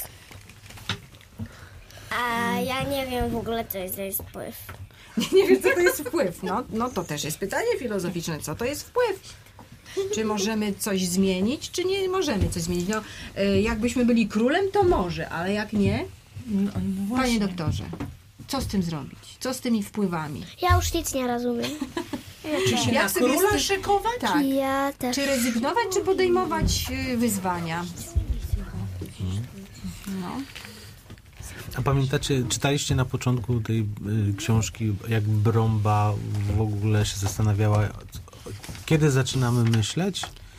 A ja nie wiem w ogóle, co jest, to jest wpływ. Nie, nie wiem, co to jest wpływ. No, no to też jest pytanie filozoficzne. Co to jest wpływ? Czy możemy coś zmienić, czy nie możemy coś zmienić? No, y, jakbyśmy byli królem, to może, ale jak nie? No, no Panie właśnie. doktorze, co z tym zrobić? Co z tymi wpływami? Ja już nic nie rozumiem. Czy się Jak na sobie króla z tym- szykować? Tak. Ja też. Czy rezygnować, czy podejmować y, wyzwania? No. A pamiętacie, czytaliście na początku tej y, książki, jak Brąba w ogóle się zastanawiała, kiedy zaczynamy myśleć?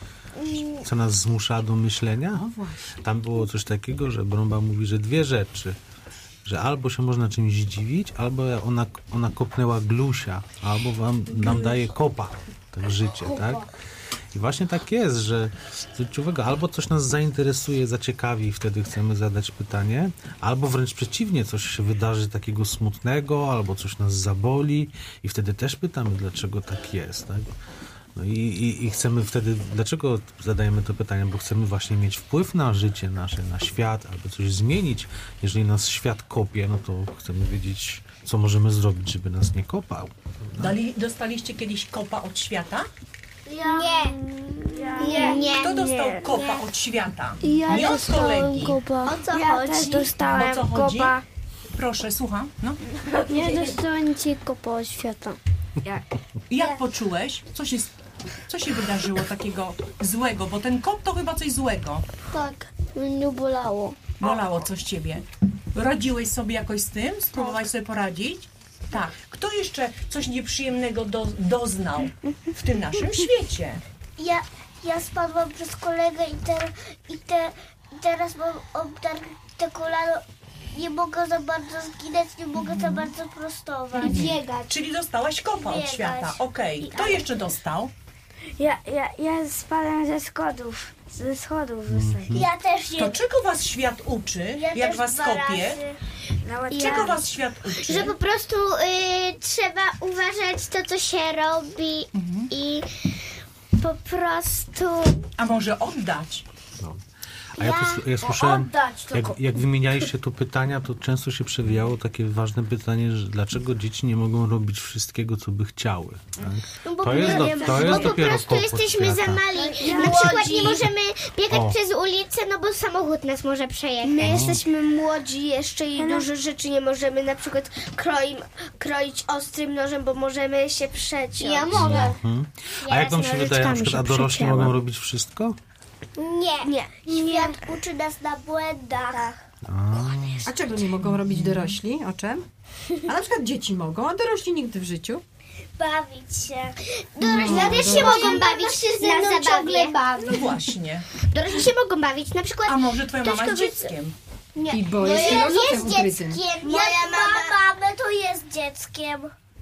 Co nas zmusza do myślenia? No właśnie. Tam było coś takiego, że Brąba mówi, że dwie rzeczy. Że albo się można czymś zdziwić, albo ona, ona kopnęła glusia, albo wam, nam daje kopa, tak życie, tak? I właśnie tak jest, że zwróćcie uwagę, albo coś nas zainteresuje, zaciekawi i wtedy chcemy zadać pytanie, albo wręcz przeciwnie, coś się wydarzy takiego smutnego, albo coś nas zaboli i wtedy też pytamy, dlaczego tak jest, tak? No i, i, i chcemy wtedy, dlaczego zadajemy to pytanie? Bo chcemy właśnie mieć wpływ na życie nasze, na świat, albo coś zmienić. Jeżeli nas świat kopie, no to chcemy wiedzieć, co możemy zrobić, żeby nas nie kopał. Dali, dostaliście kiedyś kopa od świata? Nie. Nie. Nie. Kto dostał kopa od świata? Ja Nie od dostałem kolegi. kopa. O co Ja też chodzi? dostałem O co chodzi? kopa. Proszę, słucham. No. Ja dostałem ci kopa od świata. I jak poczułeś? Co się, co się wydarzyło takiego złego? Bo ten kop to chyba coś złego. Tak, mnie bolało. Bolało coś ciebie. Radziłeś sobie jakoś z tym? Spróbowałeś sobie poradzić? Tak. Kto jeszcze coś nieprzyjemnego do, doznał w tym naszym świecie? Ja, ja spadłam przez kolegę i, te, i, te, i teraz mam obdarte kolano. Nie mogę za bardzo zginąć, nie mogę za bardzo prostować. Biegać. Czyli dostałaś kopa od Biegać. świata. Okej. Kto jeszcze dostał? Ja, ja, ja spadłem ze schodów. Ze schodów wysoko. Ja też nie. To czego was świat uczy, Ja jak też was dwa kopie? razy. Czego was świat uczy? Że po prostu y, trzeba uważać to, co się robi i po prostu... A może oddać? No. A ja, tu, ja słyszałem, oddać to jak, jak wymienialiście tu pytania, to często się przewijało takie ważne pytanie, że dlaczego dzieci nie mogą robić wszystkiego, co by chciały. Tak? No bo To jest, do, to jest bo po dopiero prostu kop od jesteśmy za świata. mali. Na przykład nie możemy biegać O. przez ulicę, no bo samochód nas może przejechać. My jesteśmy młodzi jeszcze i dużo rzeczy nie możemy na przykład kroi, kroić ostrym nożem, bo możemy się przeciąć. Ja mogę. Hmm? A jak wam się wydaje, na przykład, a dorośli mogą robić wszystko? Nie. Nie. Świat uczy nas na błędach. A czego nie mogą robić dorośli? O czym? A na przykład dzieci mogą, a dorośli nigdy w życiu. Bawić się. Dorośli też się mogą bawić na zabawie. No właśnie. Dorośli się mogą bawić, na przykład... A może twoja mama jest Ktoś dzieckiem? I bo jest filozofem ukrytym. Moja mama, mama to jest dzieckiem.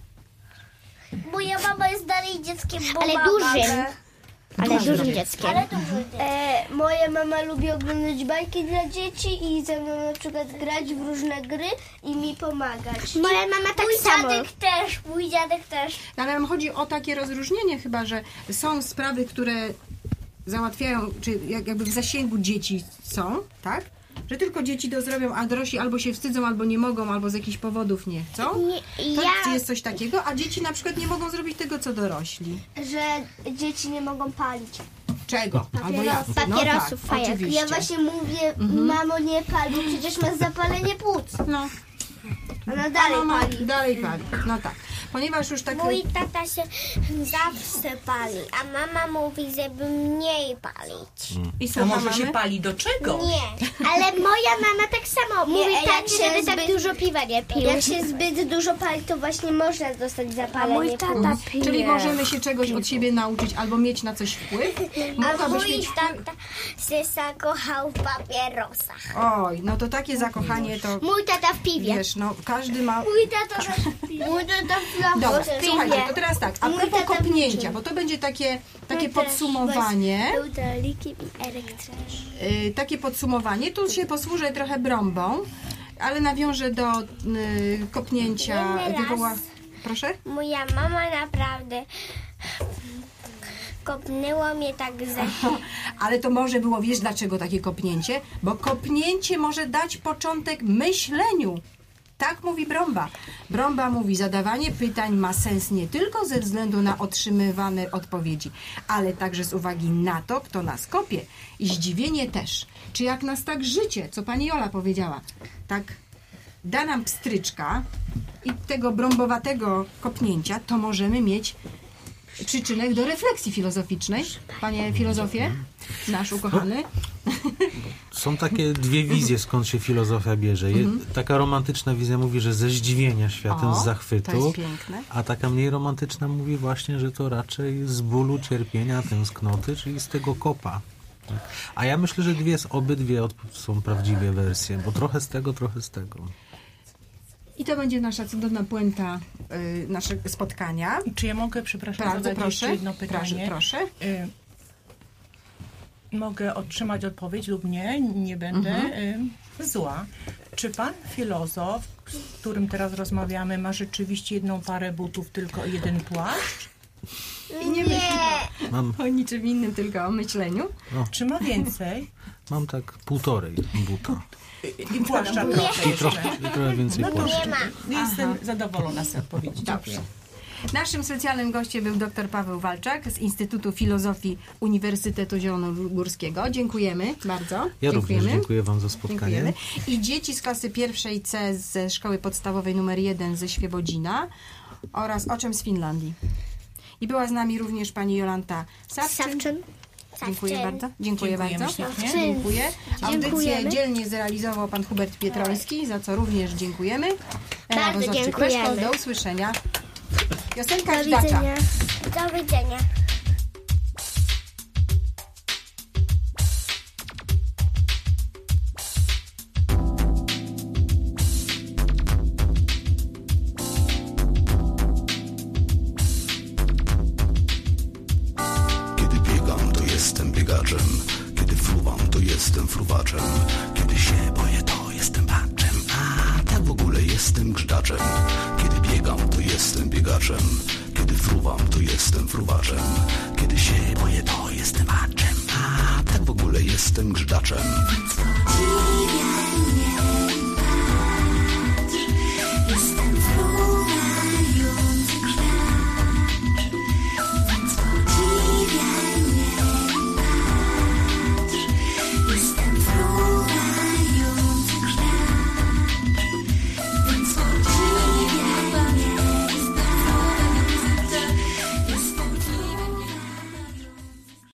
Moja mama jest dalej dzieckiem, bo Ale ma dużym. mamę. Ale dużym dzieckiem. Ale dużym. E, moja mama lubi oglądać bajki dla dzieci i ze mną na przykład grać w różne gry i mi pomagać. Moja mama tak Mój samo. dziadek też, mój dziadek też. Ale nam chodzi o takie rozróżnienie chyba, że są sprawy, które załatwiają, czy jak- jakby w zasięgu dzieci są, tak? Że tylko dzieci to zrobią, a dorośli albo się wstydzą, albo nie mogą, albo z jakichś powodów nie chcą. Nie, Tak, ja... jest coś takiego, a dzieci na przykład nie mogą zrobić tego, co dorośli. Że dzieci nie mogą palić. Czego? Albo jak? Papierosów, tak, fajek. oczywiście. Ja właśnie mówię, mamo, nie pal, bo przecież masz zapalenie płuc. No, Ona dalej mama pali. dalej pali. No tak. Ponieważ już tak... Mój tata się zawsze pali, a mama mówi, żeby mniej palić. I A słucha może się mamy? pali do czego? Nie. Ale moja mama tak samo mówi, jak tak, się żeby tak zbyt- dużo piwa nie pił. Jak się zbyt dużo pali, to właśnie można dostać zapalenie mój płuc. tata pije. Czyli możemy się czegoś od siebie nauczyć albo mieć na coś wpływ. A Mogłabyś mój mieć wpływ... tata się zakochał w papierosach. Oj, no to takie zakochanie to... Mój tata w piwie. Wiesz, no każdy ma... Mój tata też w piwie. Mój tata w piwie. Dobra, słuchajcie, to teraz tak, a Mój propos tata kopnięcia, bo to będzie takie, takie Mój też podsumowanie, Był dalikiem i elektrycznym. y, takie podsumowanie, tu się posłużę trochę brąbą, ale nawiążę do y, kopnięcia, Inny raz. wywoła... Proszę? Moja mama naprawdę kopnęła mnie tak ze... Ale to może było, wiesz dlaczego takie kopnięcie? Bo kopnięcie może dać początek myśleniu. Tak mówi Brąba. Brąba mówi, zadawanie pytań ma sens nie tylko ze względu na otrzymywane odpowiedzi, ale także z uwagi na to, kto nas kopie. I zdziwienie też. Czy jak nas tak życie, co pani Jola powiedziała, tak da nam pstryczka i tego brąbowatego kopnięcia, to możemy mieć przyczynek do refleksji filozoficznej. Panie filozofie, nasz ukochany. Są takie dwie wizje, skąd się filozofia bierze. Je, taka romantyczna wizja mówi, że ze zdziwienia światem, O, z to zachwytu, jest piękne. a taka mniej romantyczna mówi właśnie, że to raczej z bólu, cierpienia, tęsknoty, czyli z tego kopa. Tak. A ja myślę, że dwie, obydwie odp- są prawdziwe wersje, bo trochę z tego, trochę z tego. I to będzie nasza cudowna puenta y, naszego spotkania. Czy ja mogę, przepraszam, Bardzo zadać proszę. jeszcze jedno pytanie? Proszę, proszę. Y, mogę otrzymać odpowiedź lub nie, nie będę y, zła. Czy pan filozof, z którym teraz rozmawiamy, ma rzeczywiście jedną parę butów, tylko jeden płaszcz? I nie myślę Mam, o niczym innym, tylko o myśleniu. Czy ma więcej? mam tak półtorej buta. I płaszcza trochę. I trochę, i trochę więcej No to płaszcza. jestem zadowolona z odpowiedzi. Dobrze. Naszym specjalnym gościem był dr Paweł Walczak z Instytutu Filozofii Uniwersytetu Zielonogórskiego. Dziękujemy bardzo. Ja Dziękujemy. również dziękuję wam za spotkanie. Dziękujemy. I dzieci z klasy pierwszej C ze szkoły podstawowej numer jeden ze Świebodzina oraz oczem z Finlandii. I była z nami również pani Jolanta Sawczyn. Sawczyn. Dziękuję Sawczyn. bardzo. Dziękuję Dziękujemy bardzo. ślicznie. Dziękuję. Audycję Dziękujemy. dzielnie zrealizował pan Hubert Pietroński, za co również dziękujemy. Ewa Bardzo Wozowczyk-Leszko, dziękujemy. do usłyszenia. Piosenka Do Żdacza. widzenia. Do widzenia. Kiedy biegam, to jestem biegaczem. Kiedy fruwam, to jestem fruwaczem. Kiedy się boję, to jestem baczem. A tak w ogóle jestem grzdaczem. Kiedy biegam, to jestem biegaczem. Kiedy fruwam, to jestem fruwaczem. Kiedy się boję, to jestem baczem. A tak w ogóle jestem grzdaczem. Więc to